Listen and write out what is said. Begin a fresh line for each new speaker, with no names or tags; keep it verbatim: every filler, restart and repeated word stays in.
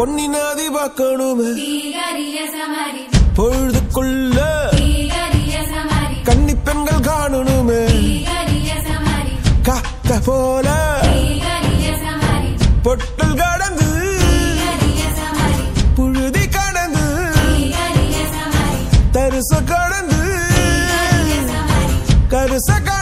பொன்னினாதி பார்க்கணுமே பொழுதுக்குள்ள கன்னி பெண்கள் காணணுமே காத்த போல பொட்டல் கடந்து புழுதி கடந்து தரிச கடந்து கருச